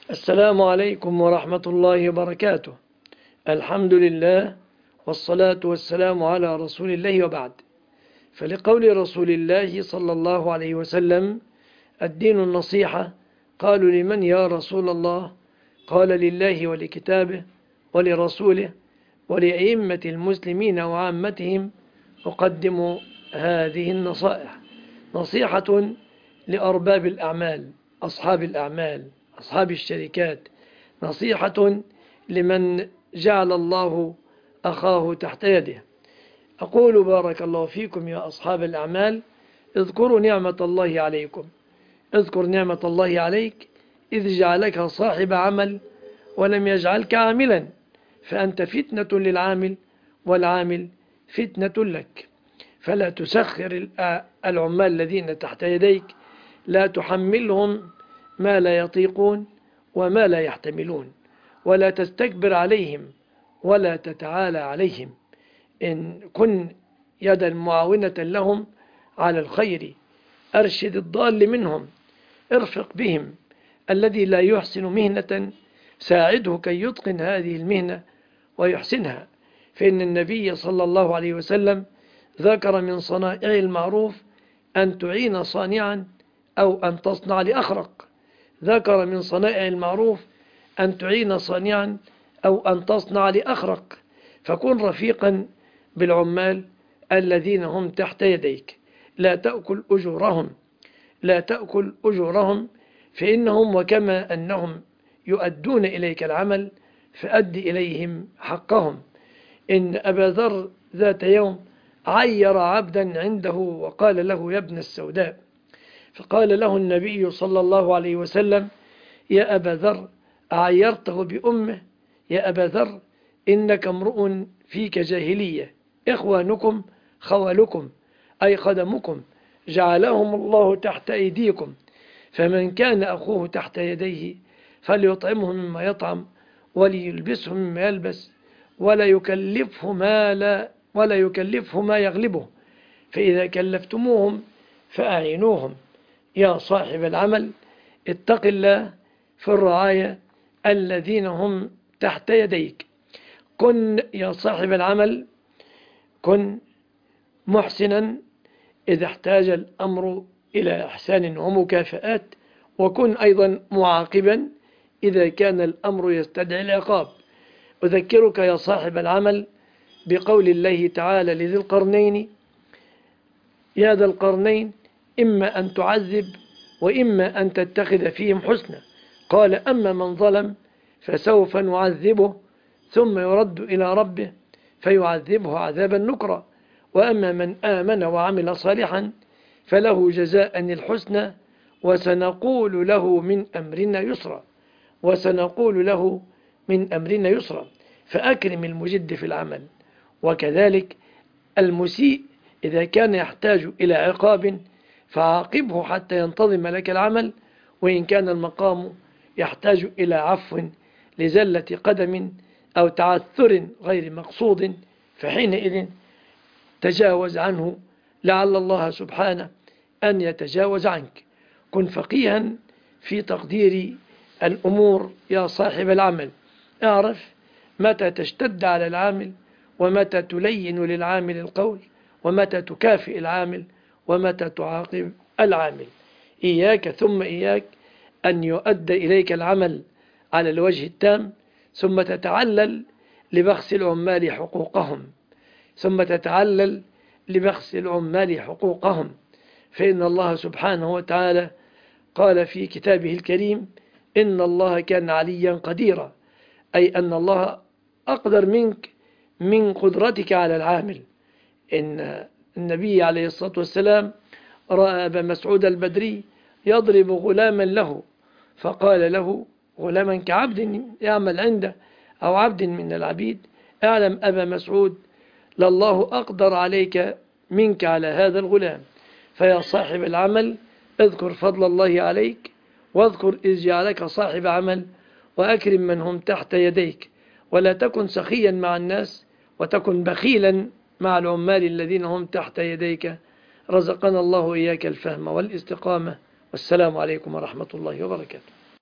السلام عليكم ورحمة الله وبركاته. الحمد لله والصلاة والسلام على رسول الله وبعد. فلقول رسول الله صلى الله عليه وسلم: الدين النصيحة. قالوا: لمن يا رسول الله؟ قال: لله ولكتابه ولرسوله ولأئمة المسلمين وعامتهم. أقدم هذه النصائح: نصيحة لأرباب الأعمال، أصحاب الأعمال، أصحاب الشركات، نصيحة لمن جعل الله أخاه تحت يده. أقول: بارك الله فيكم يا أصحاب الأعمال، اذكروا نعمة الله عليكم. اذكر نعمة الله عليك إذ جعلك صاحب عمل ولم يجعلك عاملا، فأنت فتنة للعامل والعامل فتنة لك. فلا تسخر العمال الذين تحت يديك، لا تحملهم ما لا يطيقون وما لا يحتملون، ولا تستكبر عليهم ولا تتعالى عليهم. إن كن يدا معاونة لهم على الخير، أرشد الضال منهم، ارفق بهم. الذي لا يحسن مهنة ساعده كي يتقن هذه المهنة ويحسنها، فإن النبي صلى الله عليه وسلم ذكر من صنائع المعروف أن تعين صانعا أو أن تصنع لأخرق. ذكر من صنائع المعروف أن تعين صانعا أو أن تصنع لأخرق. فكن رفيقا بالعمال الذين هم تحت يديك، لا تأكل أجورهم، لا تأكل أجورهم، فإنهم وكما أنهم يؤدون إليك العمل فأد إليهم حقهم. إن أبا ذر ذات يوم عير عبدا عنده وقال له: يا ابن السوداء. فقال له النبي صلى الله عليه وسلم: يا أبا ذر، أعيرته بأمه؟ يا أبا ذر، إنك امرؤ فيك جاهلية، إخوانكم خوالكم أي خدمكم جعلهم الله تحت أيديكم، فمن كان أخوه تحت يديه فليطعمه مما يطعم وليلبسه مما يلبس ولا يكلفه ما يغلبه، فإذا كلفتموهم فأعينوهم. يا صاحب العمل، اتق الله في الرعاية الذين هم تحت يديك. كن يا صاحب العمل، كن محسنا إذا احتاج الأمر إلى إحسان ومكافآت، وكن أيضا معاقبا إذا كان الأمر يستدعي العقاب. أذكرك يا صاحب العمل بقول الله تعالى لذي القرنين: يا ذا القرنين، إما أن تعذب وإما أن تتخذ فيهم حسنا. قال: أما من ظلم فسوف نعذبه ثم يرد إلى ربه فيعذبه عذابا نكرا، وأما من آمن وعمل صالحا فله جزاء الحسنى وسنقول له من أمرنا يسرا، وسنقول له من أمرنا يسرا. فأكرم المجد في العمل، وكذلك المسيء إذا كان يحتاج إلى عقاب فعاقبه حتى ينتظم لك العمل، وإن كان المقام يحتاج إلى عفو لزلة قدم أو تعثر غير مقصود فحينئذ تجاوز عنه، لعل الله سبحانه أن يتجاوز عنك. كن فقيها في تقدير الأمور يا صاحب العمل. اعرف متى تشتد على العامل، ومتى تلين للعامل القول، ومتى تكافئ العامل، ومتى تعاقب العامل. إياك ثم إياك أن يؤدى إليك العمل على الوجه التام، ثم تتعلل لبخس العمال حقوقهم، ثم تتعلل لبخس العمال حقوقهم. فإن الله سبحانه وتعالى قال في كتابه الكريم: إن الله كان عليا قديرا، أي أن الله أقدر منك من قدرتك على العامل. إن النبي عليه الصلاة والسلام رأى أبا مسعود البدري يضرب غلاما له، فقال له: غلاما كعبد يعمل عنده أو عبد من العبيد، اعلم أبا مسعود لله أقدر عليك منك على هذا الغلام. فيا صاحب العمل، اذكر فضل الله عليك، واذكر إذ جعلك صاحب عمل، وأكرم من هم تحت يديك، ولا تكن سخيا مع الناس، وتكن بخيلا مع العمال الذين هم تحت يديك. رزقنا الله إياك الفهم والاستقامة، والسلام عليكم ورحمة الله وبركاته.